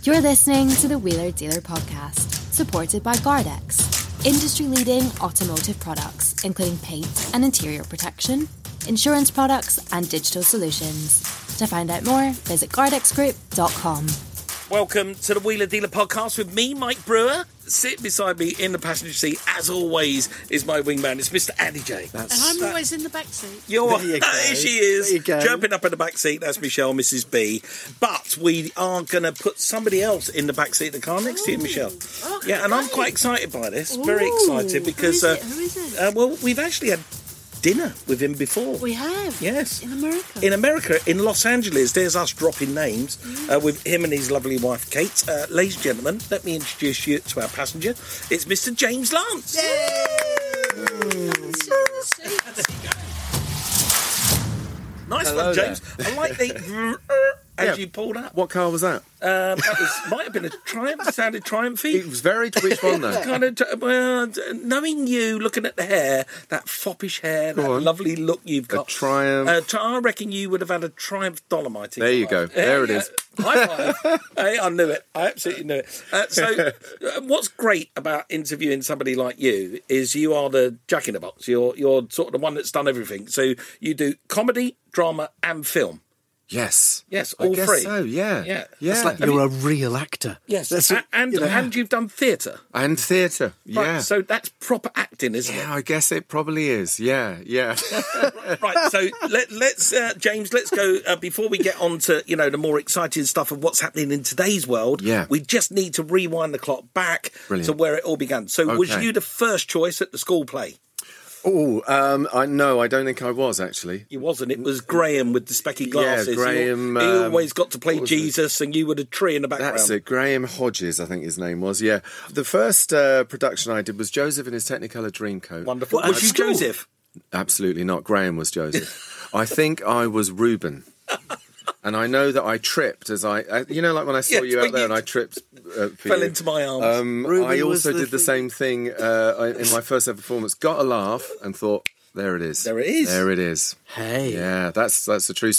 You're listening to the Wheeler Dealer Podcast, supported by Gardex, industry-leading automotive products, including paint and interior protection, insurance products, and digital solutions. To find out more, visit gardexgroup.com. Welcome to the Wheeler Dealer Podcast with me, Mike Brewer. Sitting beside me in the passenger seat, as always, is my wingman. It's Mr. Andy J. And I'm always in the back seat. Here she is, jumping up in the back seat. That's Michelle, Mrs. B. But we are going to put somebody else in the back seat of the car next to you, Michelle. Okay. Yeah, and I'm quite excited by this. Very excited because, Who is it? well, we've actually had dinner with him before. We have. Yes. In America. In America, in Los Angeles. There's us dropping names with him and his lovely wife, Kate. Ladies and gentlemen, let me introduce you to our passenger. It's Mr. James Lance. Nice Hello one, James. there. I like the as you pulled up. What car was that? Might have been a Triumph. It sounded Triumphy. It was very which one though? Kind of, well, knowing you, looking at the hair, that foppish hair, that on. lovely look you've got. Triumph. I reckon you would have had a Triumph Dolomite. There you go. There it is. High five. Hey, I knew it. I absolutely knew it. What's great about interviewing somebody like you is you are the jack in the box. You're sort of the one that's done everything. So you do comedy, drama, and film. Yes. Yes, I all guess three. so, yeah. Yeah. Yeah. Like you're a real actor. Yes, That's and you've done theatre. And theatre. Yeah. Right, so that's proper acting, isn't Yeah, I guess it probably is. Yeah. it? Right, so let's James, let's go, before we get on to, the more exciting stuff of what's happening in today's world, Yeah. we just need to rewind the clock back Brilliant. to where it all began. So was Okay. you the first choice at the school play? I don't think I was actually. You wasn't. It was Graham with the specky glasses. Graham, He always got to play what was it? Jesus, and you were the tree in the background. That's it. Graham Hodges, I think his name was. Yeah. The first production I did was Joseph in his Technicolor Dreamcoat. Wonderful. What, Was at you school? Joseph? Absolutely not. Graham was Joseph. I think I was Reuben. And I know that I tripped as like when I saw Yes, you when out there you and I tripped. Fell into my arms. Reuben I was also the did the thing- same thing in my first ever performance. Got a laugh and thought, there it is. There it is. There it is. Hey. Yeah, that is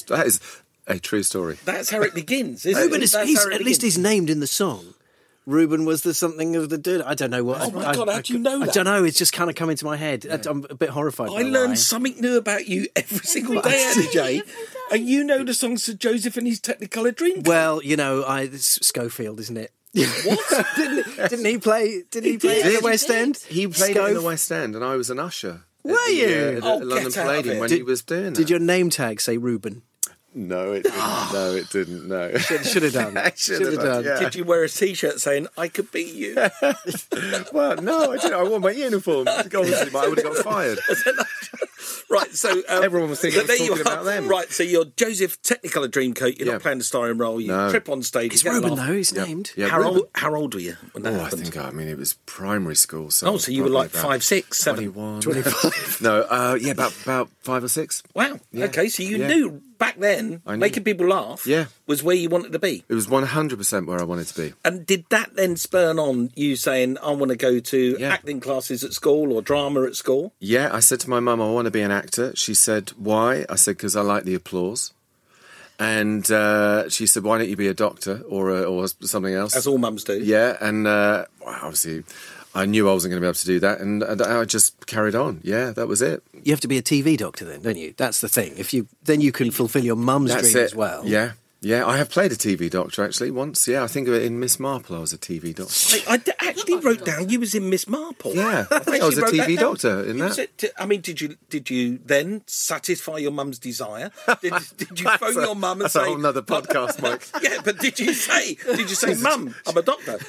a true story. That's how it begins, isn't Reuben it? is, That's he's, how it at least begins. he's named in the song. Reuben was the something of the dude. I don't know what. Oh my God, how do you know I that? don't know. It's just kind of come into my head. I'm a bit horrified. I by learn why. something new about you every single day, Andy J. And you know the songs to Joseph and his Technicolor Dream. Well, it's Schofield, isn't it? What? Didn't he play? Did he play at the West End? He played it in the Scove? West End, and I was an usher. Were you? At Oh, the London get out of Palladium it. when he was doing that. Did your name tag say Reuben? No, it didn't. No, it didn't. No. Should have done. Should have done. Yeah. Did you wear a T-shirt saying, I could be you? Well, no, I didn't. I wore my uniform. Obviously, but I would have got fired. Right, so... Everyone was thinking I was there you talking are. about them. Right, so you're Joseph Technicolor Dreamcoat. You're Yeah. not playing the starring role. You No. trip on stage. It's you get a Reuben laugh. though. He's named. Yeah, How Reuben. old were you when that Oh, I happened? think, it was primary school. So Oh, so you were like probably 5, 6, 7. 21. 25. No, about 5 or 6. Wow. Yeah. Okay, so you Yeah. knew back then I knew. making people laugh Yeah. was where you wanted to be. It was 100% where I wanted to be. And did that then spurn on you saying, I want to go to Yeah. acting classes at school or drama at school? Yeah, I said to my mum, I want to be an actor. She said, why? I said, because I like the applause. And she said, why don't you be a doctor or something else? As all mums do. Yeah, and well, obviously I knew I wasn't going to be able to do that, and I just carried on. Yeah, that was it. You have to be a TV doctor then, don't you? That's the thing. Then you can fulfil your mum's That's dream it. as well. Yeah. Yeah, I have played a TV doctor actually once. Yeah, I think of it in Miss Marple. I was a TV doctor. Actually wrote down you was in Miss Marple. Yeah, I think I was a Actually wrote TV that down. doctor in You that. said- I mean, did you then satisfy your mum's desire? Did you phone your mum and That's say a whole nother podcast, Mike. Yeah, but did you say, Mum, I'm a doctor?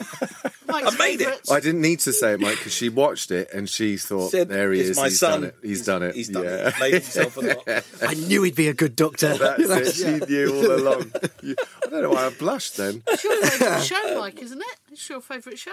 I made it. I didn't need to say it, Mike, because she watched it and she thought, Said, there he "It's is. my He's son. done it. He's done it. He's done yeah. it. He's made himself a doctor. I knew he'd be a good doctor. That's it. She knew all along. I don't know why I blushed then. It's your favourite show, Mike, isn't it? It's your favourite show.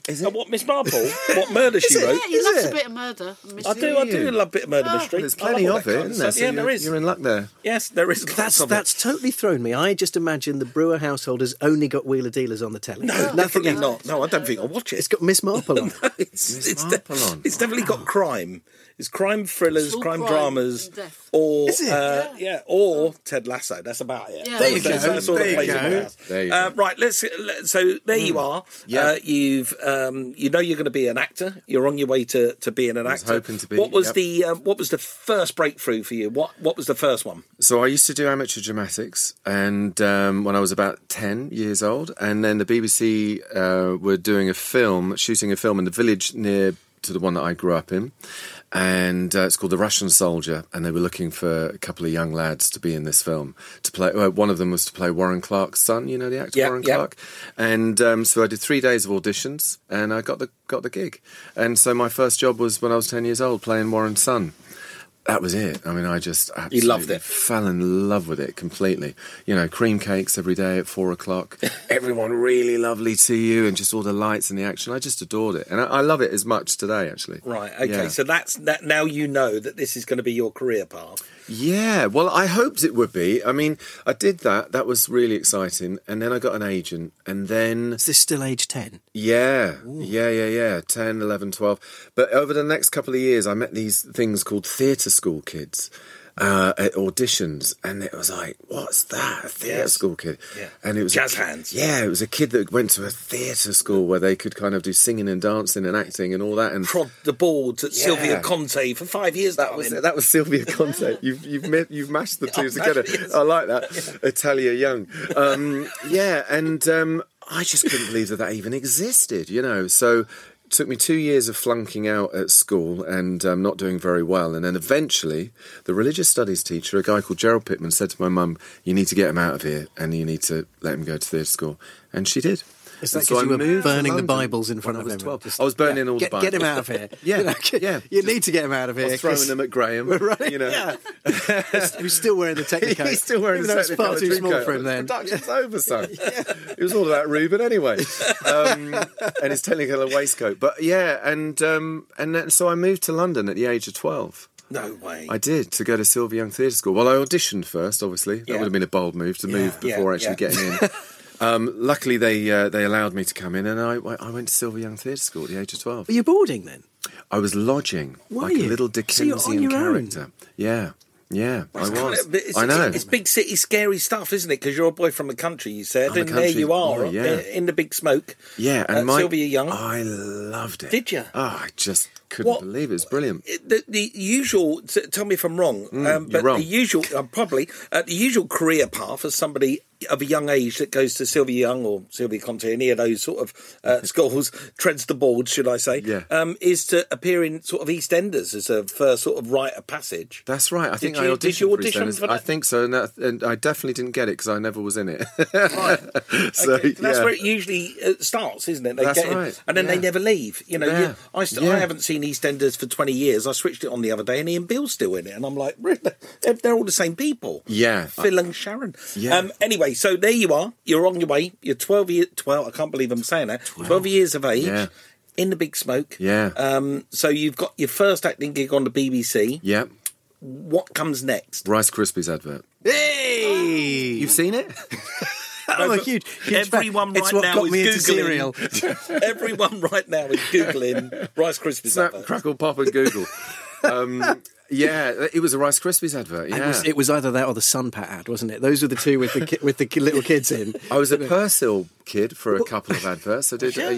Is it? What, Miss Marple? What murder she wrote? Yeah, he loves a bit of murder. I do love a bit of murder mystery. There's I love plenty all of that it, kind isn't there? stuff. Yeah, there is. You're in luck there. Yes, there is. lots of it. That's totally thrown me. I just imagine the Brewer household has only got Wheeler Dealers on the telly. No, Nothing definitely else. not. No, I don't think I'll watch it. It's got Miss Marple on. It's Marple on. it's definitely got crime. It's crime thrillers, It's all crime crime dramas, and death. or Is it? or Ted Lasso. That's about it. Yeah. There you That's- go. that's all that There you plays in go. my house. There you go. Right, so there you are. Yeah. You've you know you're going to be an actor. You're on your way to being an was actor. hoping to be, What was yep. what was the first breakthrough for you? What was the first one? So I used to do amateur dramatics, and when I was about 10 years old, and then the BBC were doing shooting a film in the village near to the one that I grew up in, and it's called The Russian Soldier, and they were looking for a couple of young lads to be in this film to play. One of them was to play Warren Clark's son, you know the actor Warren Clark, and so I did 3 days of auditions, and I got the gig, and so my first job was when I was 10 years old playing Warren's son. That was it. I mean, I just absolutely loved it. fell in love with it completely. You know, cream cakes every day at 4:00. Everyone really lovely to you, and just all the lights and the action. I just adored it, and I love it as much today, actually. Right. Okay. Yeah. So that's that. Now you know that this is going to be your career path. Yeah, well, I hoped it would be. I mean, I did that. That was really exciting. And then I got an agent. And then, Is this still age 10? yeah, 10, 11, 12. But over the next couple of years, I met these things called theatre school kids at auditions. And it was like, what's that? A theatre Yes. school kid? Yeah. And it was Jazz hands. Yeah, it was a kid that went to a theatre school where they could kind of do singing and dancing and acting and all that. And Prod the boards at Yeah. Sylvia Conte for 5 years. That was Sylvia Conte. You've mashed the two I've together. mashed it. I like that. Italia Young. I just couldn't believe that even existed. You know, so it took me 2 years of flunking out at school and not doing very well, and then eventually the religious studies teacher, a guy called Gerald Pittman, said to my mum, "You need to get him out of here, and you need to let him go to theatre school," and she did. Is And that so because I you were moved to burning the London Bibles in front when of I was everyone? 12. I was burning all the Bibles. Get him out of here. Yeah, You know, yeah. You need to get him out of I here. was throwing 'cause- them at Graham. Right, You know. yeah. He was still wearing the Technicoat. He's still wearing Even the though it's far Technicolor too small Dreamcoat. for him then. Production's over, son. It was all about Reuben anyway, and his Technicolor waistcoat. But yeah, and then, so I moved to London at the age of 12. No way. I did, to go to Sylvia Young Theatre School. Well, I auditioned first, obviously. That Yeah. would have been a bold move to move before actually yeah. getting in. Luckily, they allowed me to come in, and I went to Sylvia Young Theatre School at the age of 12. Were you boarding then? I was lodging Were like you? a little So you're on Dickensian your own? character. Yeah, I was. But it's, I know. It's big city scary stuff, isn't it? Because you're a boy from the country, you said, I'm a and there country you are boy, yeah. in the big smoke. Yeah, and Sylvia Young. I loved it. Did you? Oh, I just couldn't What- believe it. It was brilliant. The usual. Tell me if I'm wrong. But wrong. the usual, probably the usual career path for somebody of a young age that goes to Sylvia Young or Sylvia Conte, any of those sort of schools, treads the board, should I say? Yeah. Is to appear in sort of EastEnders as a first sort of rite of passage. That's right. I think you- I auditioned did you for audition EastEnders. for that? I think so, and I definitely didn't get it because I never was in it. Right. So, Okay, that's yeah. where it usually starts, isn't it? They That's get in, right, and then they yeah. never leave. You know, Yeah. I Yeah. haven't seen EastEnders for 20 years. I switched it on the other day, and Ian Beale's still in it, and I'm like, really? They're all the same people. Yeah. Phil and Sharon. Yeah. Anyway, so there you are. You're on your way. You're 12 years. 12. I can't believe I'm saying that. 12 years of age. Yeah. In the big smoke. Yeah. So you've got your first acting gig on the BBC. Yeah. What comes next? Rice Krispies advert. Hey! You've seen it? I'm a huge Everyone fan. It's right what now got is me into Googling. cereal. Everyone right now is Googling Rice Krispies. Snap, advert. crackle, pop, and Google. Yeah, it was a Rice Krispies advert. Yeah. It was either that or the Sunpat ad, wasn't it? Those were the two with the little kids in. I was a Persil kid for a couple of adverts. I did,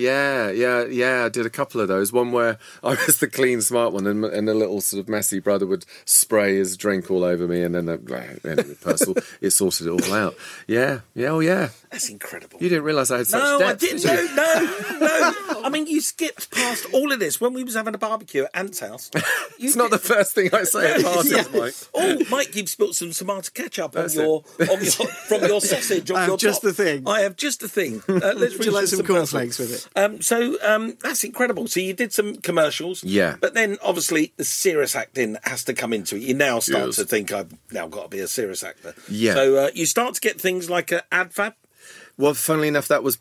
I did a couple of those. One where I was the clean, smart one, and the little sort of messy brother would spray his drink all over me, and then anyway, Persil, it sorted it all out. Yeah, oh yeah. That's incredible. You didn't realise I had such No, depth, I didn't. did you? No. I mean, you skipped past all of this when we was having a barbecue at Ant's house. It's not the first thing I say at parties, Mike. Oh, Mike, you've spilt some tomato ketchup That's from your sausage. On I have your just top. the thing. I have just the thing. Let's Would you like reach some cornflakes with it? So that's incredible. So you did some commercials. Yeah. But then, obviously, the serious acting has to come into it. You now start Yes. to think, I've now got to be a serious actor. Yeah. So you start to get things like AdFab. Well, funnily enough, if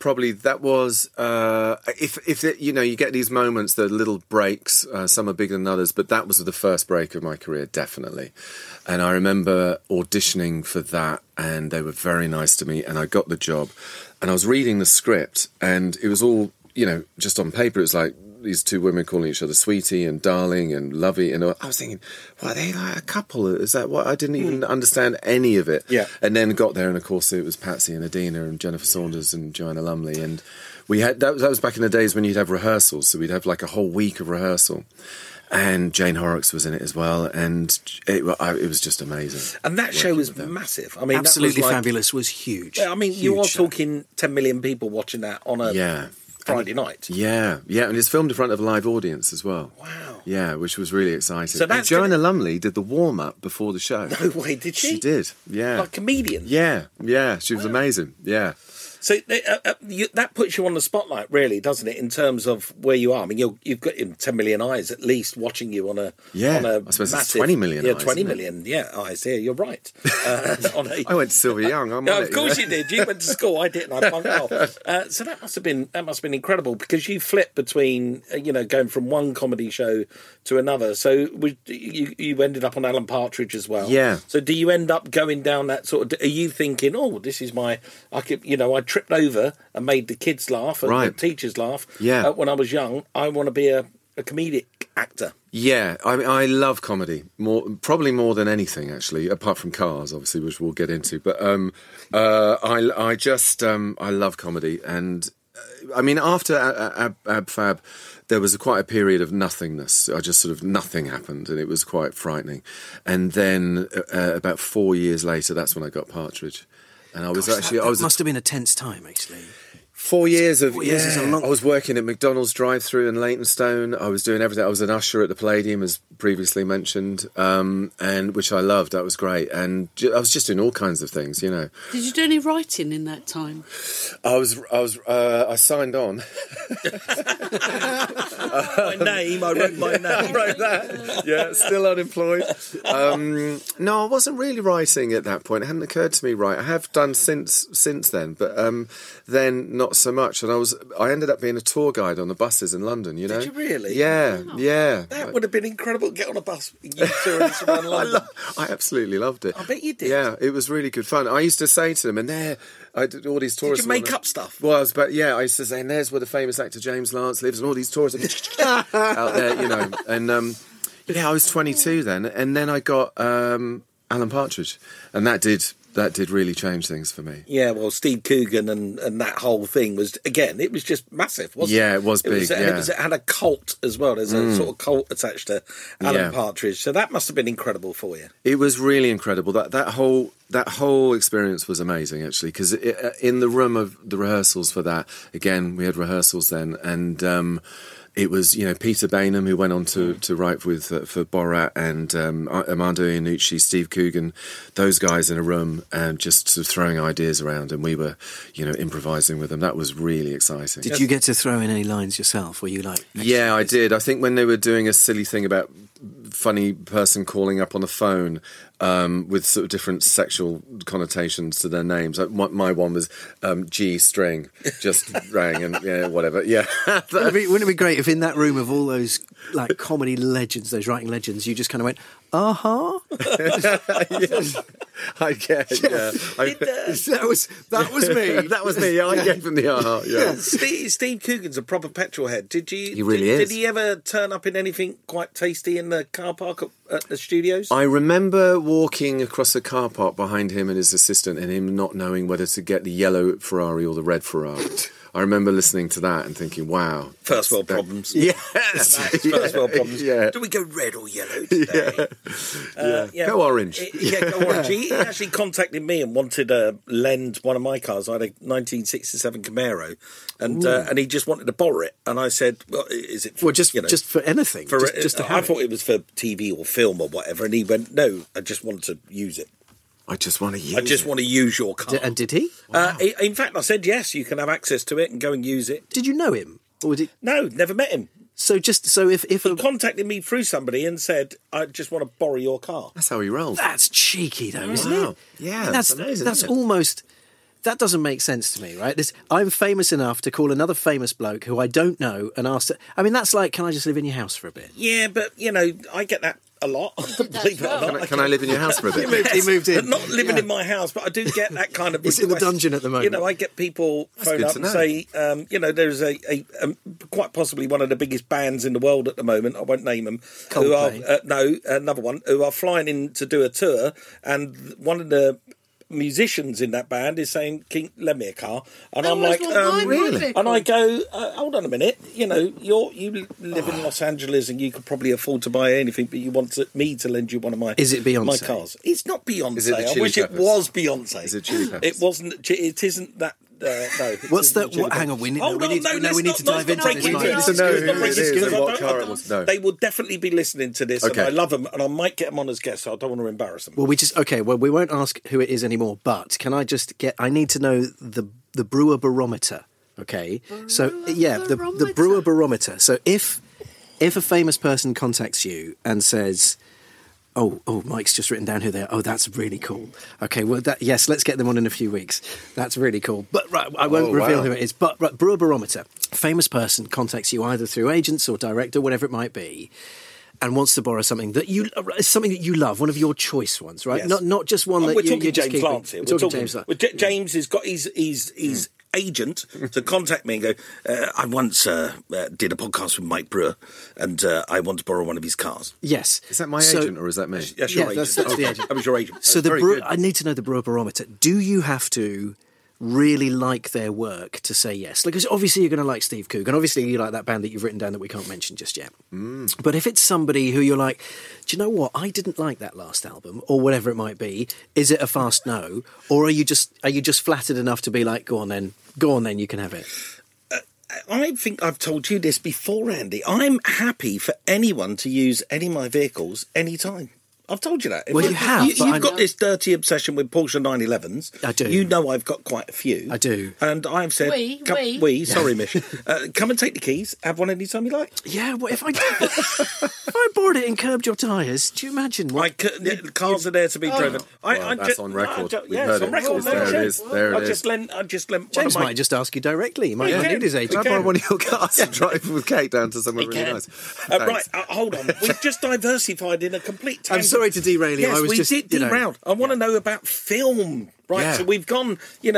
you get these moments, the little breaks, some are bigger than others, but that was the first break of my career, definitely. And I remember auditioning for that, and they were very nice to me, and I got the job. And I was reading the script, and it was all, just on paper. It was like these two women calling each other sweetie and darling and lovey, and I was thinking, are they like a couple? Is that what? I didn't even understand any of it. Yeah. And then got there, and of course it was Patsy and Adina and Jennifer Saunders and Joanna Lumley, and we had that was back in the days when you'd have rehearsals, so we'd have like a whole week of rehearsal. And Jane Horrocks was in it as well, and it was just amazing. And that show was massive. I mean, Absolutely that was Fabulous was huge. I mean, you are talking 10 million people watching that on a Friday night. Yeah, and it's filmed in front of a live audience as well. Wow. Yeah, which was really exciting. So and Joanna Lumley did the warm-up before the show. No way, did she? She did, yeah. Like a comedian? Yeah, she was amazing, yeah. So that puts you on the spotlight, really, doesn't it, in terms of where you are? I mean, you've got 10 million eyes at least watching you on a I suppose massive, it's 20 million eyes. 20 million, eyes here. You're right. I went to Silver Young. Of course you did. You went to school. I didn't. I bunked off. So that must have been incredible, because you flipped between going from one comedy show to another. So you ended up on Alan Partridge as well. Yeah. So do you end up going down that sort of? Are you thinking, this is I tripped over and made the kids laugh and the teachers laugh when I was young. I want to be a comedic actor. Yeah, I mean, I love comedy probably more than anything, actually, apart from Cars, obviously, which we'll get into. But I love comedy, and I mean, after Ab Fab, there was quite a period of nothingness. I just sort of nothing happened, and it was quite frightening. And then about 4 years later, that's when I got Partridge. And I was that must have been a tense time, actually. 4 years of 4 years is a long. I was working at McDonald's drive-thru in Leytonstone. I was doing everything. I was an usher at the Palladium, as previously mentioned, and which I loved. That was great, and I was just doing all kinds of things, Did you do any writing in that time? I signed on. My name. I wrote my name. I wrote that. Yeah, still unemployed. No, I wasn't really writing at that point. It hadn't occurred to me. I have done since then, but then not so much. And I ended up being a tour guide on the buses in London. Did you really? Yeah, yeah. That would have been incredible. Get on a bus, you touring around London. I absolutely loved it. I bet you did. Yeah, it was really good fun. I used to say to them, and I did all these tourists. Did you make up stuff? Well, I used to say, and there's where the famous actor James Lance lives, and all these tourists out there, And I was 22 then, and then I got Alan Partridge, and that did really change things for me. Yeah, well, Steve Coogan and that whole thing was, again, it was just massive, wasn't it? Yeah, it was big, It had a cult as well. There's a sort of cult attached to Alan Partridge. So that must have been incredible for you. It was really incredible. That whole experience was amazing, actually, because in the room of the rehearsals for that, again, we had rehearsals then, and it was, Peter Bainham, who went on to write for Borat, and Armando Iannucci, Steve Coogan, those guys in a room, and just sort of throwing ideas around, and we were, improvising with them. That was really exciting. Did you get to throw in any lines yourself? Were you like... Yeah, I did. I think when they were doing a silly thing about funny person calling up on the phone with sort of different sexual connotations to their names. My one was G string, just rang and whatever. Yeah, wouldn't it be great if in that room of all those like comedy legends, those writing legends, you just kind of went, Yes, I guess. Yeah, that was me. That was me. Yeah, I gave him the Yeah. Steve Coogan's a proper petrol head. He really is. Did he ever turn up in anything quite tasty in the car park at the studios? I remember walking across the car park behind him and his assistant, and him not knowing whether to get the yellow Ferrari or the red Ferrari. I remember listening to that and thinking, wow. First world problems. Yes. First world problems. Yeah. Do we go red or yellow today? Go orange. Go orange. He actually contacted me and wanted to lend one of my cars. I had a 1967 Camaro, and he just wanted to borrow it. And I said, well, is it for, just for anything? Just to have I thought it was for TV or film or whatever. And he went, no, I just want to use it. I just want to use your car. And did he? Wow. In fact, I said, yes, you can have access to it and go and use it. Did you know him? Or did... No, never met him. So if he contacted me through somebody and said, I just want to borrow your car. That's how he rolls. That's cheeky though, isn't it? Yeah, that's amazing. That's almost... That doesn't make sense to me, right? I'm famous enough to call another famous bloke who I don't know and ask... I mean, that's like, can I just live in your house for a bit? Yeah, but, I get that a lot. Believe it or not. Can I live in your house for a bit? He moved in. But not living in my house, but I do get that kind of He's in the dungeon at the moment. I get people phone good up to and know. say, there's a quite possibly one of the biggest bands in the world at the moment, I won't name them, who are, Coldplay. another one, who are flying in to do a tour, and one of the musicians in that band is saying, "King, lend me a car," and I'm like, really? and I go, hold on a minute, you live in Los Angeles and you could probably afford to buy anything, but you want me to lend you one of my Is it Beyonce? my cars? It's not Beyonce. Is it the I Chili wish Peppers? it was Beyonce. Is it Chili Peppers? It wasn't. It isn't that. No. What's that? Hang on, we need to dive into this. We Mike. need This to is know good. who This it is is good. and what car it was. No. They will definitely be listening to this, Okay. and I love them, and I might get them on as guests, so I don't want to embarrass them. Well, we won't ask who it is anymore, but can I just I need to know the Brewer Barometer, okay? The Brewer Barometer. So if a famous person contacts you and says, oh, Mike's just written down who they are. Oh, that's really cool. Okay, well, yes, let's get them on in a few weeks. That's really cool. But right, I won't reveal who it is. But right, Brewer Barometer, famous person contacts you either through agents or direct or whatever it might be, and wants to borrow something that you love, one of your choice ones, right? Yes. Not just one that we're you talking just James keep. Lance here. We're talking James Lance. James has got his agent to contact me and go, I once did a podcast with Mike Brewer, and I want to borrow one of his cars. Yes. Is that my agent or is that me? That's your Yeah, agent. that's the agent. That was your agent. So Very good. I need to know the Brewer Barometer. Do you have to really like their work to say yes? Because obviously you're going to like Steve Coogan. Obviously you like that band that you've written down that we can't mention just yet. But if it's somebody who you're like, do you know what? I didn't like that last album, or whatever it might be. Is it a fast no, or are you just flattered enough to be like, go on then, you can have it? I think I've told you this before, Andy. I'm happy for anyone to use any of my vehicles anytime. I've told you that. Well, you have, but You've I got know- this dirty obsession with Porsche 911s. I do. You know I've got quite a few. I do. And I've said... Sorry, Mish. Come and take the keys. Have one anytime you like. Yeah, what if I bored it and curbed your tyres? Do you imagine what? The cars are there to be driven. That's on record. We've Yeah, heard it's on it. record. There it is. There it is. I just lent James one of my... might just ask you directly. He might not can. need his agent. Can I borrow one of your cars and drive with Kate down to somewhere He really can. nice? Right, Thanks. hold on. We've just diversified in a complete tangent. I'm sorry to derail you. Yes, I was we just, did derail. I want to know about film. Right, Yeah. so we've gone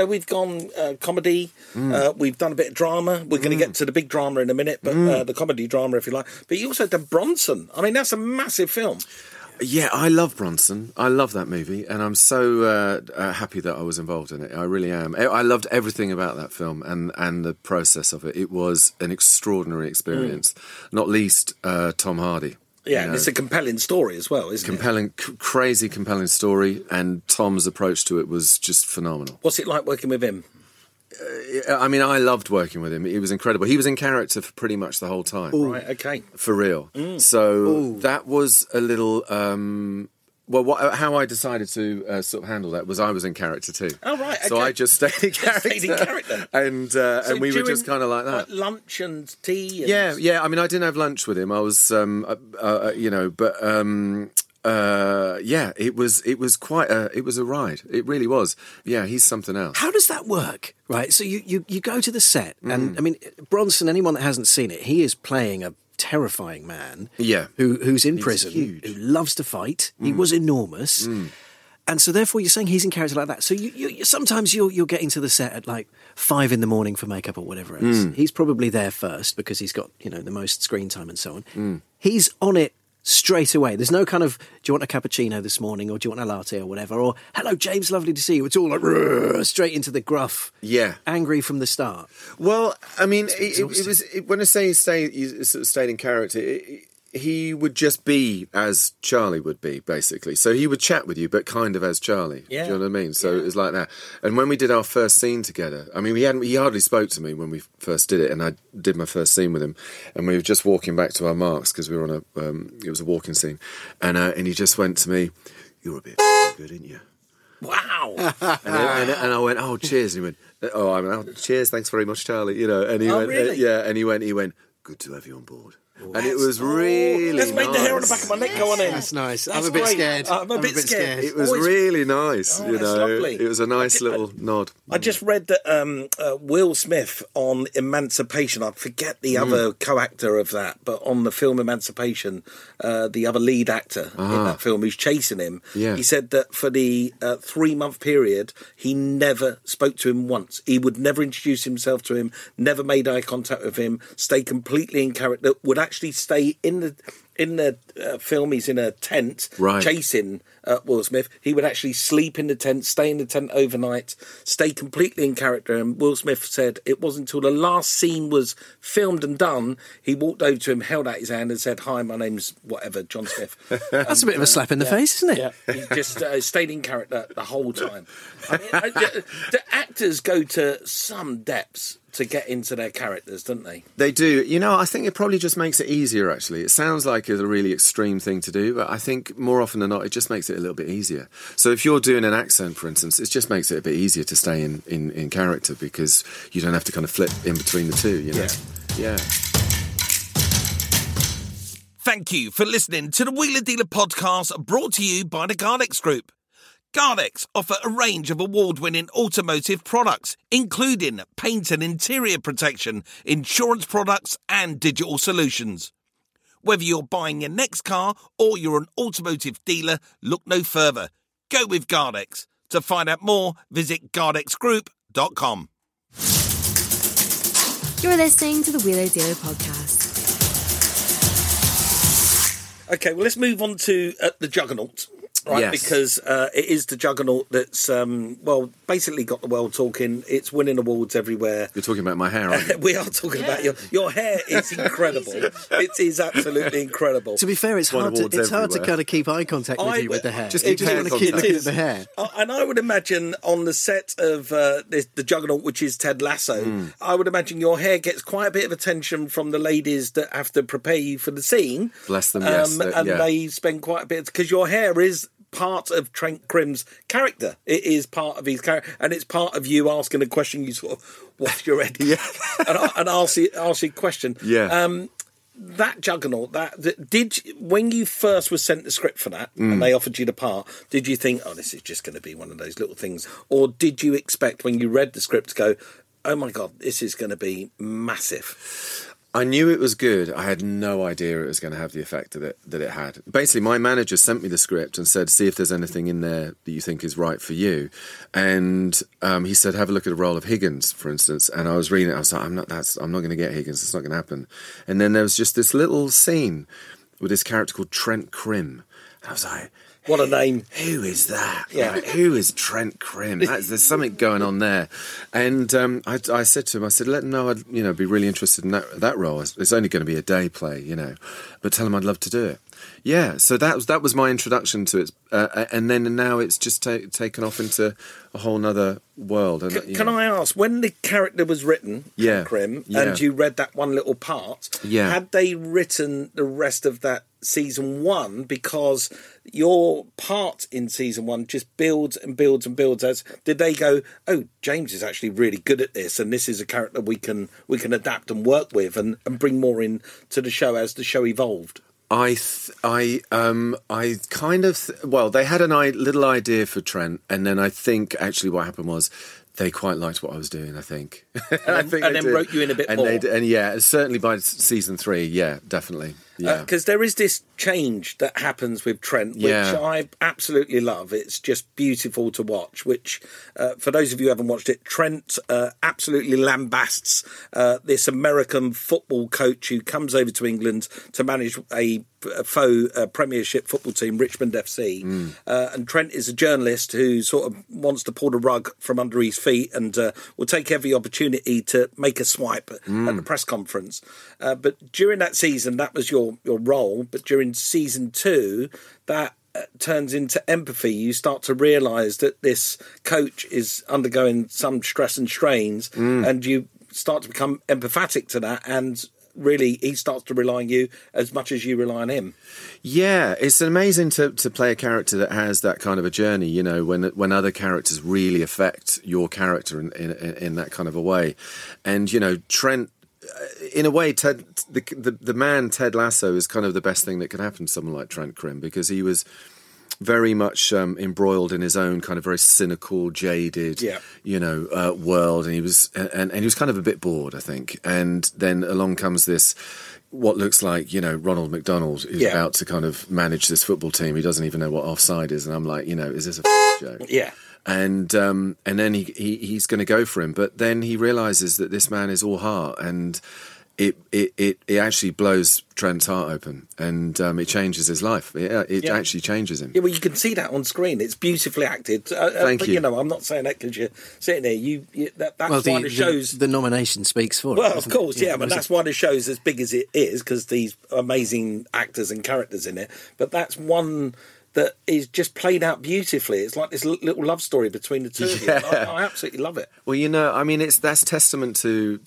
comedy, we've done a bit of drama. We're going to get to the big drama in a minute, but the comedy drama, if you like. But you also done Bronson. I mean, that's a massive film. Yeah, I love Bronson. I love that movie, and I'm so happy that I was involved in it. I really am. I loved everything about that film and the process of it. It was an extraordinary experience, not least Tom Hardy. Yeah, and it's a compelling story as well, isn't Compelling, crazy compelling story, and Tom's approach to it was just phenomenal. What's it like working with him? I mean, I loved working with him. He was incredible. He was in character for pretty much the whole time. Right, okay. For real. So that was a little... how I decided to sort of handle that was I was in character too. Oh, right, So okay. I just stayed in character. So and we were during, just kind of like that. lunch and tea? And... Yeah. I mean, I didn't have lunch with him. I was, it was quite it was a ride. It really was. Yeah, he's something else. How does that work? Right, so you go to the set, and I mean, Bronson, anyone that hasn't seen it, he is playing a terrifying man who's in prison, huge. who loves to fight. He was enormous. And so therefore you're saying he's in character like that. So you sometimes you're getting to the set at like 5 a.m. for makeup or whatever else. He's probably there first because he's got, the most screen time and so on. He's on it straight away. There's no kind of, do you want a cappuccino this morning, or do you want a latte or whatever, or hello James, lovely to see you. It's all like straight into the gruff, angry from the start. Well, I mean, it was when I say he sort of stayed in character. He would just be as Charlie would be, basically. So he would chat with you, but kind of as Charlie. Yeah. Do you know what I mean? So it was like that. And when we did our first scene together, I mean, he hardly spoke to me when we first did it, and I did my first scene with him, and we were just walking back to our marks because we were on it was a walking scene, and he just went to me, "You're a bit good, aren't you?" Wow. and I went, "Oh, cheers." And he went, cheers, thanks very much, Charlie. And he Oh, went, really? yeah, and he went, "Good to have you on board." and it was really Let's make the hair on the nice. back of my neck go on in. That's nice. That's I'm a bit great. scared. I'm a bit scared. It was Always- really nice, Oh, you that's know. lovely. It was a nice little nod. I just read that Will Smith on Emancipation, I forget the other co-actor of that, but on the film Emancipation, the other lead actor in that film who's chasing him, Yeah. he said that for the 3-month period, he never spoke to him once. He would never introduce himself to him, never made eye contact with him, stay completely in character, would actually stay in the film. He's in a tent Right. chasing Will Smith. He would actually sleep in the tent, stay in the tent overnight, stay completely in character. And Will Smith said it wasn't until the last scene was filmed and done, he walked over to him, held out his hand and said, "Hi, my name's whatever, John Smith." That's a bit of a slap in the face, isn't it? Yeah, he just stayed in character the whole time. I mean, the actors go to some depths to get into their characters, don't they? They do. You know, I think it probably just makes it easier, actually. It sounds like it's a really extreme thing to do, but I think more often than not, it just makes it a little bit easier. So if you're doing an accent, for instance, it just makes it a bit easier to stay in character because you don't have to kind of flip in between the two, you know? Yeah. Thank you for listening to the Wheeler Dealer podcast brought to you by the Gardex Group. Gardex offer a range of award-winning automotive products, including paint and interior protection, insurance products and digital solutions. Whether you're buying your next car or you're an automotive dealer, look no further. Go with Gardex. To find out more, visit gardexgroup.com. You're listening to the Wheeler Dealer podcast. Okay, well, let's move on to the Juggernaut, right? Yes. Because it is the Juggernaut that's, basically got the world talking. It's winning awards everywhere. You're talking about my hair, aren't you? We are talking about your hair is incredible. It is absolutely incredible. To be fair, it's Won hard to awards everywhere. kind of keep eye contact with I- you with the hair. Just You keep hair want to keep contact. looking It at the hair. And I would imagine on the set of the Juggernaut, which is Ted Lasso, I would imagine your hair gets quite a bit of attention from the ladies that have to prepare you for the scene. Bless them, yes. And Yeah. they spend quite a bit, because your hair is part of Trent Crimm's character. It is part of his character, and it's part of you asking a question. You sort of wash your head and ask you a question. Yeah. That Juggernaut, when you first were sent the script for that and they offered you the part, did you think, oh, this is just going to be one of those little things? Or did you expect when you read the script to go, oh my God, this is going to be massive? I knew it was good. I had no idea it was going to have the effect that it had. Basically, my manager sent me the script and said, see if there's anything in there that you think is right for you. And he said, have a look at the role of Higgins, for instance. And I was reading it. I was like, I'm not going to get Higgins. It's not going to happen. And then there was just this little scene with this character called Trent Crimm. And I was like, What a name. who is that? Yeah. Like, who is Trent Crimm? There's something going on there. And I said to him, I said, let him know I'd be really interested in that role. It's only going to be a day play, but tell him I'd love to do it. Yeah, so that was my introduction to it. And then now it's just taken off into a whole nother world. And, Can I ask, when the character was written, Yeah. Crimm, Yeah. and you read that one little part, Yeah. had they written the rest of that season one? Because your part in season one just builds and builds and builds. Did they go, oh, James is actually really good at this, and this is a character we can adapt and work with and bring more in to the show as the show evolved? they had a little idea for Trent, and then I think actually what happened was they quite liked what I was doing, I think. And then wrote you in a bit more. And certainly by season 3, yeah, definitely. Yeah. Because there is this change that happens with Trent, which Yeah. I absolutely love. It's just beautiful to watch, which, for those of you who haven't watched it, Trent absolutely lambasts this American football coach who comes over to England to manage a faux Premiership football team, Richmond FC. And Trent is a journalist who sort of wants to pull the rug from under his feet and will take every opportunity to make a swipe at the press conference. But during that season, that was your role. But during season 2, that turns into empathy. You start to realise that this coach is undergoing some stress and strains, and you start to become empathetic to that, and really he starts to rely on you as much as you rely on him. Yeah, it's amazing to play a character that has that kind of a journey, when other characters really affect your character in that kind of a way. And, Trent in a way, the man Ted Lasso is kind of the best thing that could happen to someone like Trent Crimm, because he was very much embroiled in his own kind of very cynical, jaded, world, and he was kind of a bit bored, I think. And then along comes this, what looks like, Ronald McDonald is about to kind of manage this football team. He doesn't even know what offside is, and I'm like, is this a joke? Yeah. And then he's going to go for him, but then he realises that this man is all heart, and it actually blows Trent's heart open, and it changes his life. It actually changes him. Yeah, well, you can see that on screen. It's beautifully acted. Thank you. I'm not saying that because you're sitting there. That's why the show's... The nomination speaks for it. Well, of course, but that's why the show's as big as it is, because these amazing actors and characters in it. But that's one that is just played out beautifully. It's like this little love story between the two of you. I absolutely love it. Well, that's testament to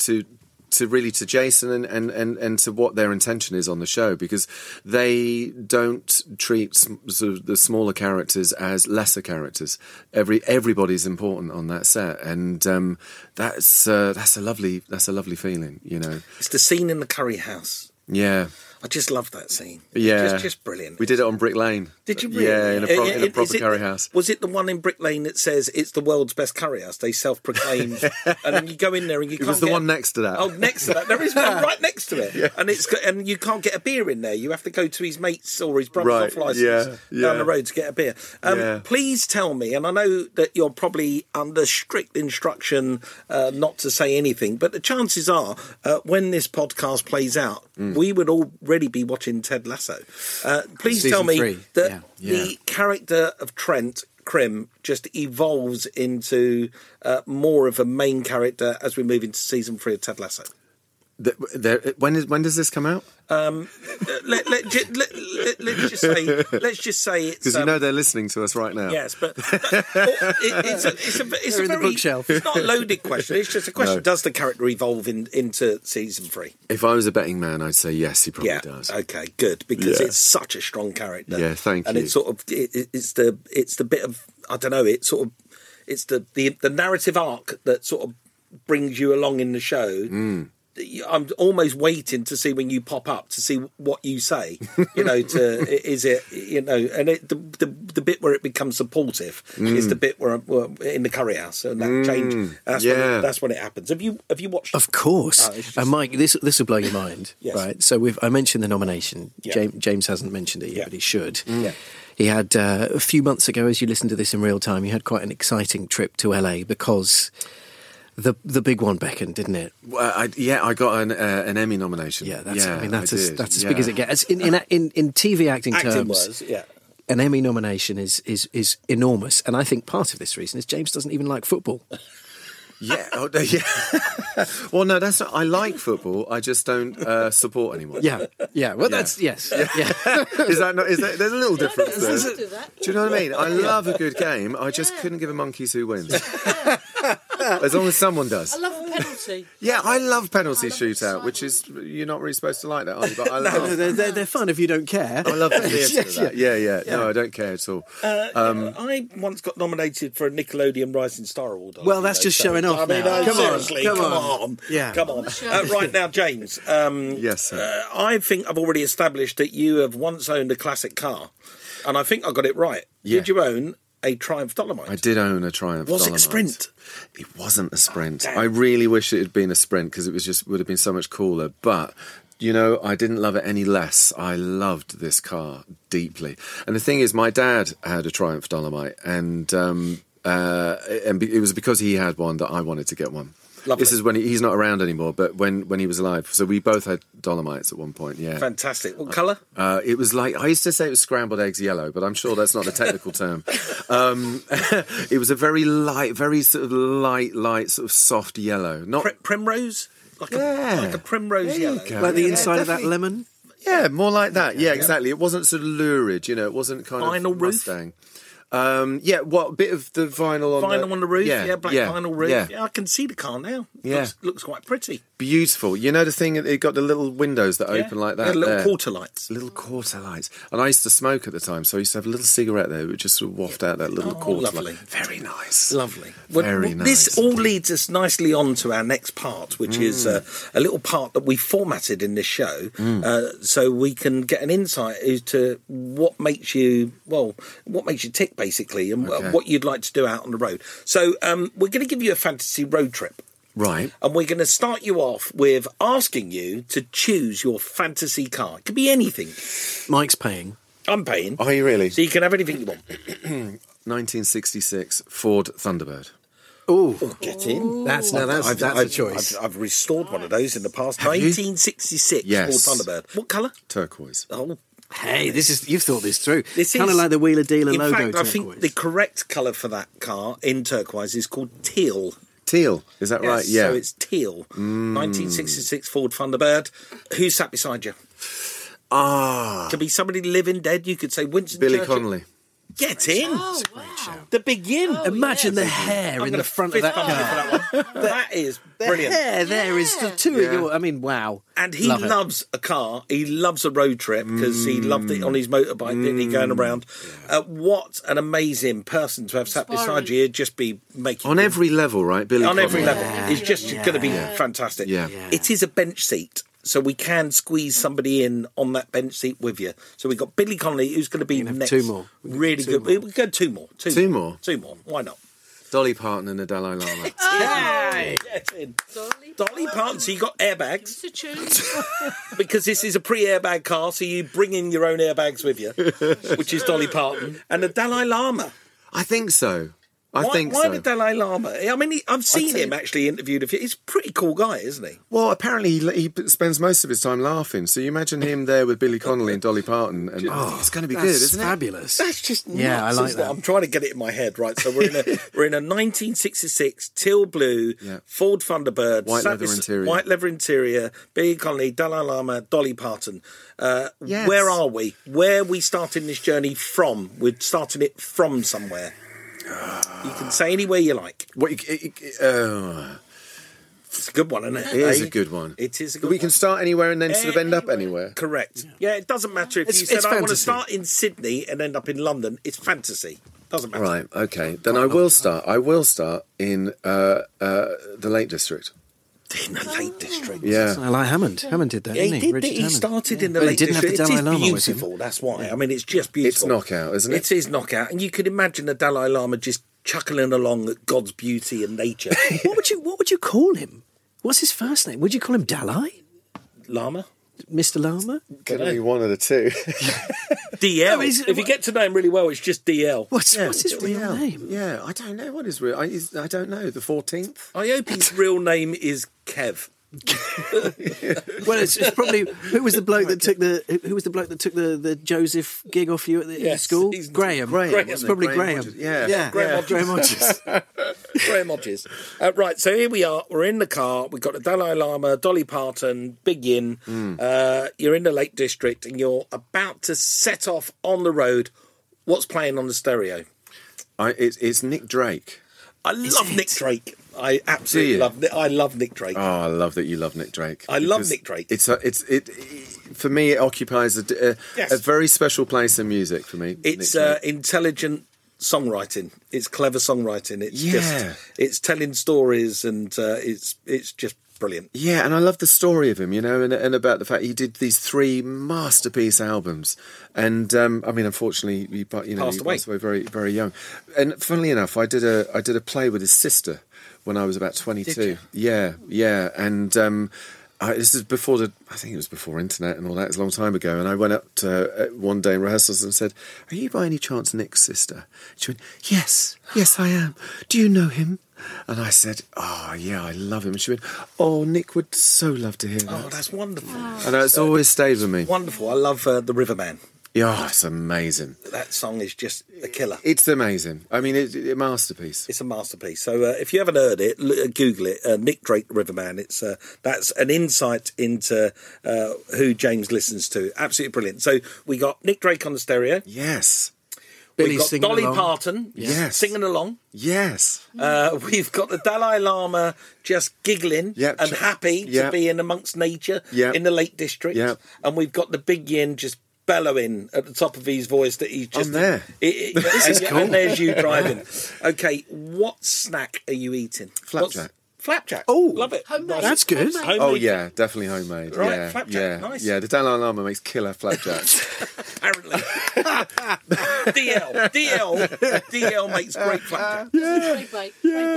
Jason and to what their intention is on the show, because they don't treat sort of the smaller characters as lesser characters. Everybody's important on that set, and that's a lovely feeling. It's the scene in the curry house. Yeah. I just love that scene. Yeah. Just brilliant. We did it on Brick Lane. Did you really? Yeah, in a proper curry house. Was it the one in Brick Lane that says it's the world's best curry house? They self-proclaimed. And then you go in there and you can't It was the one next to that. Oh, next to that. There is one right next to it. Yeah. And you can't get a beer in there. You have to go to his mate's or his brother's off licence down the road to get a beer. Please tell me, and I know that you're probably under strict instruction not to say anything, but the chances are when this podcast plays out, we would already be watching Ted Lasso. Please tell me that the character of Trent Crimm just evolves into more of a main character as we move into season 3 of Ted Lasso. When does this come out? Let's just say it's because they're listening to us right now. Yes, but it's a very bookshelf. It's not a loaded question. It's just a question: does the character evolve into season 3? If I was a betting man, I'd say yes. He probably does. Okay, good, because it's such a strong character. Yeah, thank you. And it's sort of it's the bit of, I don't know. It's sort of it's the narrative arc that sort of brings you along in the show. I'm almost waiting to see when you pop up to see what you say. Is it and the bit where it becomes supportive is the bit where in the curry house, and that change. That's when it happens. Have you watched? Of course, and Mike, this will blow your mind, yes. right? So I mentioned the nomination. Yeah. James hasn't mentioned it yet, but he should. Yeah. He had a few months ago, as you listen to this in real time, he had quite an exciting trip to LA because. The big one beckoned, didn't it? Well, I got an Emmy nomination. Yeah, that's as big as it gets. In TV acting terms, an Emmy nomination is enormous, and I think part of this reason is James doesn't even like football. Yeah. Well, no, that's not. I like football. I just don't support anymore. Yeah. Well, that's yes. Yeah. Is that not? Is that? There's a little difference there. Do that. Do you know what I mean? I love a good game. I just couldn't give a monkeys who wins. As long as someone does. I love a penalty. Yeah, I love penalty shootout, which is you're not really supposed to like that, are you? But I love. They're fun if you don't care. I love the theatre of that. Yeah. No, I don't care at all. I once got nominated for a Nickelodeon Rising Star Award. Well, that's just showing off. I mean, now. seriously, come on. Yeah. Come on. Right now, James. Yes, sir. I think I've already established that you have once owned a classic car, and I think I got it right. Yeah. Did you own a Triumph Dolomite? I did own a Triumph Dolomite. Was it a Sprint? It wasn't a Sprint. Damn. I really wish it had been a Sprint because it would have been so much cooler. But I didn't love it any less. I loved this car deeply. And the thing is, my dad had a Triumph Dolomite, and it was because he had one that I wanted to get one. Lovely. This is when he's not around anymore, but when he was alive. So we both had Dolomites at one point, yeah. Fantastic. What colour? It was like, I used to say it was scrambled eggs yellow, but I'm sure that's not the technical term. It was a very light, sort of soft yellow. Not primrose? Like a primrose yellow. Like the inside of that lemon? Yeah, more like that. Yeah, exactly. It wasn't sort of lurid, it wasn't kind Vinyl of roof? Mustang. What bit of the vinyl on Vinyl on the roof, black yeah, vinyl roof. yeah. Yeah, I can see the car now. Yeah. Looks quite pretty. Beautiful. You know the thing, it got the little windows that open like that. Yeah, little there? quarter lights. Little quarter lights. And I used to smoke at the time, so I used to have a little cigarette there. It would just sort of waft out that little quarter lovely. light. Very nice. Lovely. Very nice. This all leads us nicely on to our next part, which is a little part that we formatted in this show, so we can get an insight as to what makes you tick, basically, and what you'd like to do out on the road. So we're going to give you a fantasy road trip. Right. And we're going to start you off with asking you to choose your fantasy car. It could be anything. Mike's paying. I'm paying. Are you really? So you can have anything you want. 1966 Ford Thunderbird. Oh, Get in. that's a choice. I've restored one of those in the past. Have you? 1966 Yes. Ford Thunderbird. What colour? Turquoise. Oh, Hey, you've thought this through. This Kind of is- like the Wheeler Dealer in logo. fact, I think turquoise. the correct colour for that car in turquoise is called teal. Teal. Is that right? Yeah. So it's teal. 1966 Ford Thunderbird. Who sat beside you? Could be somebody living, dead. You could say Winston Billy Churchill. Connolly. Get in. Oh, wow. The big yin. Imagine the hair I'm in gonna the front of fist that bump you car. for that one. That is The brilliant. hair there is the two of your. I mean, wow. And he Love it. loves a car. He loves a road trip because he loved it on his motorbike, didn't he, going around. What an amazing person to have sat beside you. He'd just be making... On every level, right? Billy on Connolly. every level. It's just going to be fantastic. Yeah. It is a bench seat, so we can squeeze somebody in on that bench seat with you. So we've got Billy Connolly, who's going to be can have next. two more. Really Two good. more. We go two more. Two more? Two more. Why not? Dolly Parton and the Dalai Lama. Hey! Get in. Dolly Parton, so you got airbags, To choose. because this is a pre-airbag car, so you bring in your own airbags with you, which is Dolly Parton. And the Dalai Lama. I think so. I think why so. the Dalai Lama? I mean, I've seen him actually interviewed a few. He's a pretty cool guy, isn't he? Well, apparently he spends most of his time laughing. So you imagine him there with Billy Connolly and Dolly Parton, and it's going to be good, That's isn't it? fabulous. That's just nuts, Yeah, I like isn't it? that. I'm trying to get it in my head, right? So we're in a 1966 teal blue Ford Thunderbird, White leather interior. white leather interior, Billy Connolly, Dalai Lama, Dolly Parton. Yes. Where are we? Where are we starting this journey from? We're starting it from somewhere. You can say anywhere you like. It's a good one, isn't it? It is Eh? a good one. It is a good We one. can start anywhere and then sort of end up anywhere. Correct. Yeah, it doesn't matter if It's- you said it's I want to fantasy. start in Sydney and end up in London. It's fantasy. Doesn't matter. Right, okay. Then I will start. I will start in the Lake District. In the Lake District. Yeah. I like Hammond. Hammond did that, Yeah, didn't he he? did. Richard He Hammond. started in the But he Lake didn't have the District. Dalai It Lama is with him. beautiful. That's why. I mean, it's just beautiful. It's knockout, isn't it? It is knockout, and you could imagine the Dalai Lama just chuckling along at God's beauty and nature. What would you call him? What's his first name? Would you call him Dalai? Lama, Mr. Lama? Can only one of the two. DL. No, he's- If you get to know him really well, it's just DL. What's his real name? Yeah, I don't know what his real. I don't know. The 14th. I hope his real name is Kev. Well, it's probably who was the bloke that took the Joseph gig off you at the Yes, school? he's- Graham. Graham, It's wasn't it? probably Graham Graham. Hodges. Yeah. yeah, Graham Graham Hodges. Graham Hodges. Right, so here we are. We're in the car. We've got the Dalai Lama, Dolly Parton, Big Yin. You're in the Lake District and you're about to set off on the road. What's playing on the stereo? It's Nick Drake. I love Nick Drake. I Do absolutely you? love Nick. I love Nick Drake. Oh, I love that you love Nick Drake. I love Because Nick Drake. For me, it occupies a Yes. very special place in music for me. It's Nick Drake. intelligent songwriting. It's clever songwriting. It's Yeah. it's telling stories and it's just brilliant. Yeah, and I love the story of him, you know, and about the fact he did these 3 masterpiece albums, and I mean, unfortunately, he Passed away. passed away very, very young. And funnily enough, I did a play with his sister when I was about 22. Yeah, and this is before I think it was before internet and all that. It was a long time ago, and I went up to one day in rehearsals and said, "Are you by any chance Nick's sister?" She went, "Yes, I am. Do you know him?" And I said, "Oh, yeah, I love him." And she went, "Oh, Nick would so love to hear that." Oh, that's wonderful. And it's always stayed with me. Wonderful. I love The Riverman. Yeah, it's amazing. That song is just a killer. It's amazing. I mean, it's a masterpiece. It's a masterpiece. So if you haven't heard it, Google it. Nick Drake, Riverman. It's that's an insight into who James listens to. Absolutely brilliant. So we got Nick Drake on the stereo. Yes. Billy's We've got singing Dolly along. Parton Yes. singing along. Yes. We've got the Dalai Lama just giggling Yep. and happy to Yep. be in amongst nature Yep. in the Lake District. Yep. And we've got the big yin just bellowing at the top of his voice that he's just... I'm there. This is cool. And there's you driving. Okay, what snack are you eating? Flapjack. Flapjack. Oh, love it. Homemade. That's good. Homemade. Oh yeah, definitely homemade. Right, yeah, flapjack, yeah, nice. yeah. The Dalai Lama makes killer flapjacks. Apparently. DL makes great flapjack. Tray bake.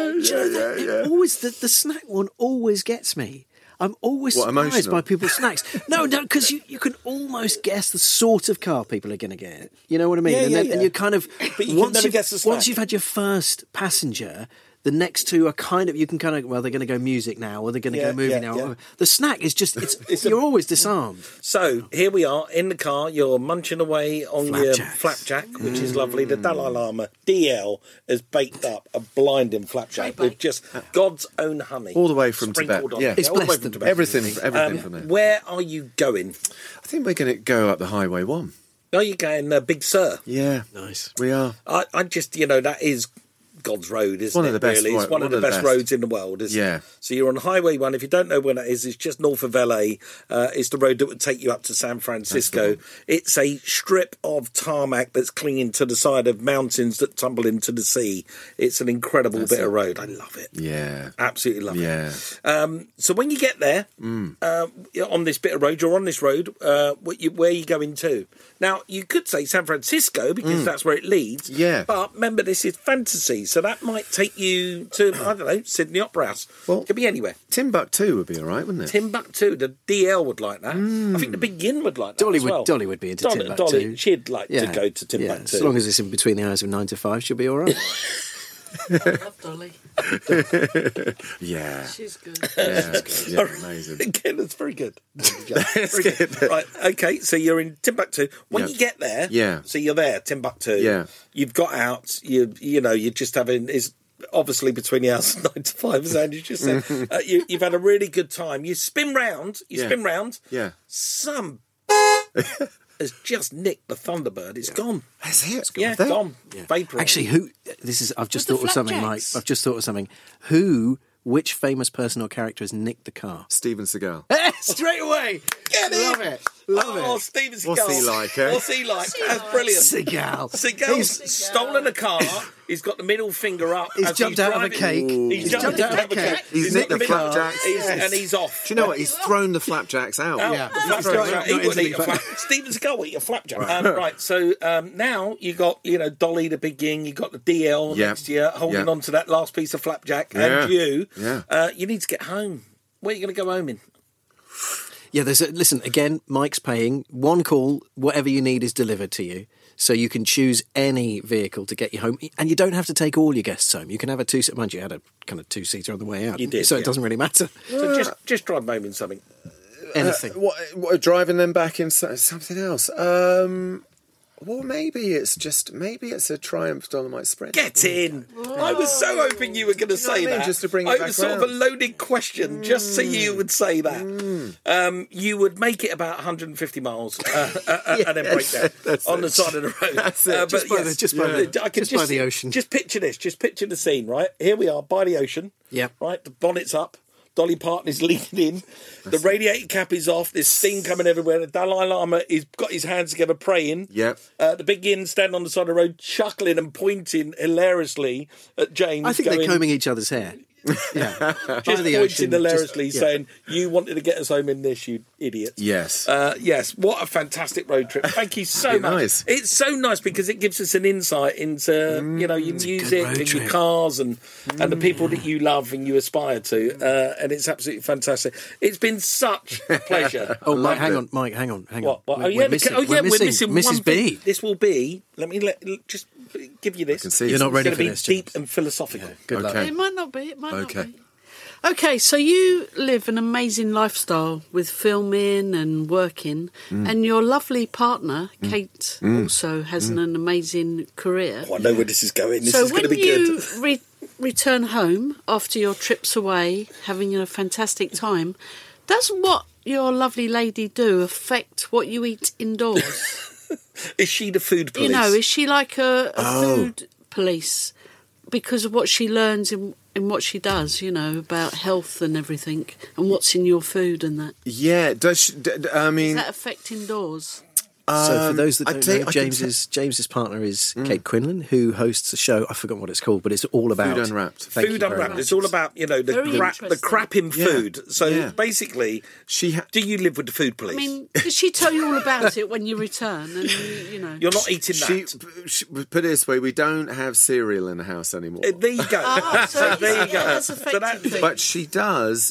Always the snack one always gets me. I'm always What, surprised emotional? by people's snacks. No, because you can almost guess the sort of car people are going to get. You know what I mean? Yeah, and, yeah, then, yeah. and you kind of But you can never guess the snack. once you've had your first passenger. The next two are kind of, you can kind of, well, they're going to go music now, or they're going to Yeah, go movie yeah, now. yeah. The snack is just, you're always disarmed. So here we are in the car. You're munching away on your Flapjacks. flapjack, which is lovely. The Dalai Lama DL has baked up a blinding flapjack Tray with bake. just God's own honey, All the way from sprinkled Tibet. on Yeah. it. It's all the way blessed from them. Tibet. Everything from there. Where are you going? I think we're going to go up the Highway 1. Are you going Big Sur? Yeah, Nice. we are. I just, that is God's road, isn't one it? of the best, really, it's one of the best roads in the world, isn't Yeah. it? So you're on Highway 1. If you don't know where that is, it's just north of LA. It's the road that would take you up to San Francisco. It's a strip of tarmac that's clinging to the side of mountains that tumble into the sea. It's an incredible bit of road. I love it. Yeah, Absolutely love yeah. it. So when you get there, you're on this bit of road, you're on this road, where are you going to? Now, you could say San Francisco because that's where it leads. Yeah. But remember, this is fantasy, so that might take you to, I don't know, Sydney Opera House. Well- it could be anywhere. Timbuktu would be all right, wouldn't it? Timbuktu, the DL would like that. I think the Big Yin would like that Dolly as would, well. Dolly would be into Timbuktu. Dolly, she'd like to Yeah. go to Yeah, Timbuktu. as long as it's in between the hours of 9 to 5, she'll be all right. I love Dolly. Yeah, She's good. yeah, amazing. Again, that's very good. Very good. Right, okay, so you're in Timbuktu. When Yeah. you get there, Yeah. so you're there, Timbuktu. Yeah. You've got out, you're just having, is obviously between the hours of 9 to 5, as Andy just said. You've had a really good time. You spin round, Yeah. some has just nicked the Thunderbird. It's gone. That's it. Yeah, gone. Vapor. Actually, I've just With thought the of something, Mike. flapjacks. I've just thought of something. Which famous person or character has nicked the car? Steven Seagal. Straight away! Love it. Love Oh, it. Steven Seagal. What's he like, eh? What's he like? That's brilliant. Seagal. Seagal's stolen a car. He's got the middle finger up. He's as jumped out of a driving. cake. He's jumped out of a cake. He's nicked the middle- flapjacks. And he's off. Do you know what? He's thrown the flapjacks out. Yeah, Not he wouldn't easily, eat a flap. Steven Seagal would eat a flapjack. Right, so now you got Dolly the Big Yin, you got the DL Yeah. next to you, holding Yeah. on to that last piece of flapjack, Yeah. and you. Yeah. You need to get home. Where are you going to go home in? Yeah, listen, again, Mike's paying. One call, whatever you need is delivered to you. So you can choose any vehicle to get you home. And you don't have to take all your guests home. You can have a two-seater. Mind you, had a kind of two-seater on the way out. You did, So yeah. it doesn't really matter. So just drive home in something. Anything. What, driving them back in something else? Well, maybe it's a Triumph Dolomite Sprint. Get in! I was so hoping you were going to know say what I mean? that. Just to bring it It back was sort of a round. loaded question, just so you would say that. You would make it about 150 miles and then break down on the side of the road. That's it. Just by the ocean. Just picture this. Just picture the scene, right? Here we are by the ocean. Yep. Right? The bonnet's up. Dolly Parton is leaning in. The radiator cap is off. There's steam coming everywhere. The Dalai Lama has got his hands together praying. Yep. The Big Yin standing on the side of the road, chuckling and pointing hilariously at James. I think going, they're combing each other's hair. Yeah. just By the pointing ocean, hilariously, just- yeah. saying, "You wanted to get us home in this, you idiots." Yes. Yes. What a fantastic road trip! Thank you so It's much. nice. It's so nice because it gives us an insight into your music road and your trip. cars and the people that you love and you aspire to, and it's absolutely fantastic. It's been such a pleasure. Oh, Mike, hang on. What? We're We're missing missing Mrs. one B. thing. This will be. Let me just give you this. can see You're not It's ready going for to be this, deep James. and philosophical. Good luck. Okay. It might not be. It might Okay. not be. Okay, so you live an amazing lifestyle with filming and working, and your lovely partner, Kate, also has an amazing career. Oh, I know where this is going. This So is going to when be you good. return home after your trips away, having a fantastic time, does what your lovely lady do affect what you eat indoors? Is she the food police? You know, is she like a food police because of what she learns in what she does, you know, about health and everything and what's in your food and that? Yeah, does she, I mean... Does that affect indoors? So for those that I don't tell you, know, I can James's partner is Kate Quinlan, who hosts a show. I forgot what it's called, but it's all about Food Unwrapped. Thank you Food very Unwrapped. much. It's all about, you know, Very the crap in Yeah. food. So Yeah. basically, She do you live with the food police? I mean, does she tell you all about it when you return? And you know, You're not eating that. she, put it this way, we don't have cereal in the house anymore. There you go. so there you go. that's affected things. But she does,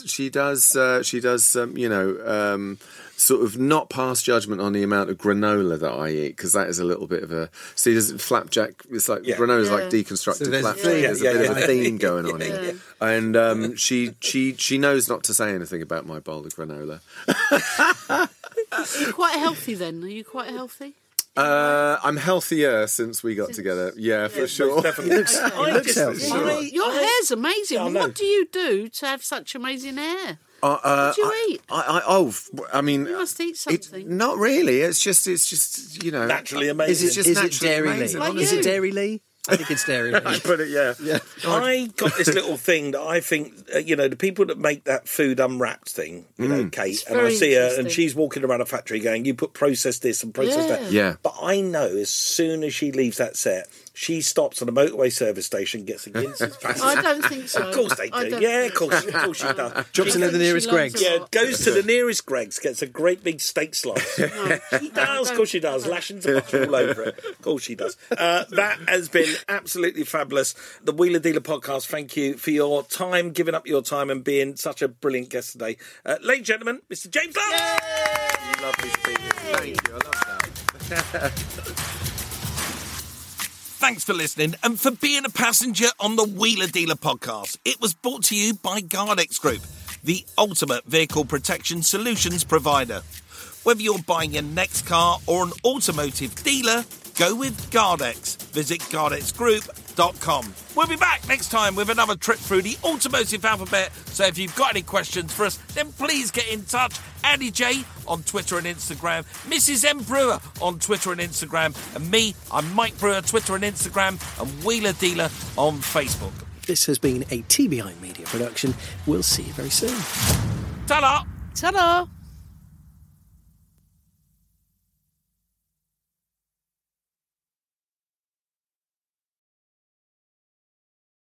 you know, sort of not pass judgment on the amount of granola that I eat, because that is a little bit of a... See, there's flapjack, it's like, granola's like deconstructed So there's flapjack. a theme. There's a bit of a theme going on here. And she knows not to say anything about my bowl of granola. Are you quite healthy then? Are you quite healthy? I'm healthier since we got together. Yeah, for sure. Definitely. It looks healthy. Your hair's amazing. I know. What do you do to have such amazing hair? What do you eat? I mean, You must eat something. not really. It's just you know, Naturally amazing. It's just Is it naturally Dairy Lee? amazing, Like honestly. Is it Dairy Lee? I think it's Dairy Lee. I put it, yeah. I got this little thing that I think, you know, the people that make that Food Unwrapped thing, you know, Kate, and I very see her, and interesting. she's walking around a factory going, you put processed this and processed that. Yeah. But I know as soon as she leaves that set, she stops at a motorway service station, gets a Guinness. I don't think so. Of course they I do. don't Yeah, think of course she does. Drops in at the nearest She learns Greg's. a Yeah, lot. goes to the nearest Greg's, gets a great big steak slice. She does, of course she does. Lashings of butter all over it. Of course she does. That has been absolutely fabulous. The Wheeler Dealer podcast, thank you for your time, giving up your time and being such a brilliant guest today. Ladies and gentlemen, Mr. James Love. Lovely speaking. Thank you. I love that. Thanks for listening and for being a passenger on the Wheeler Dealer podcast. It was brought to you by Gardex Group, the ultimate vehicle protection solutions provider. Whether you're buying your next car or an automotive dealer, go with Gardex. Visit GardexGroup.com. We'll be back next time with another trip through the automotive alphabet. So if you've got any questions for us, then please get in touch. Andy J on Twitter and Instagram, Mrs. M Brewer on Twitter and Instagram, and me, I'm Mike Brewer, Twitter and Instagram, and Wheeler Dealer on Facebook. This has been a TBI Media production. We'll see you very soon. Ta-da! Ta-da!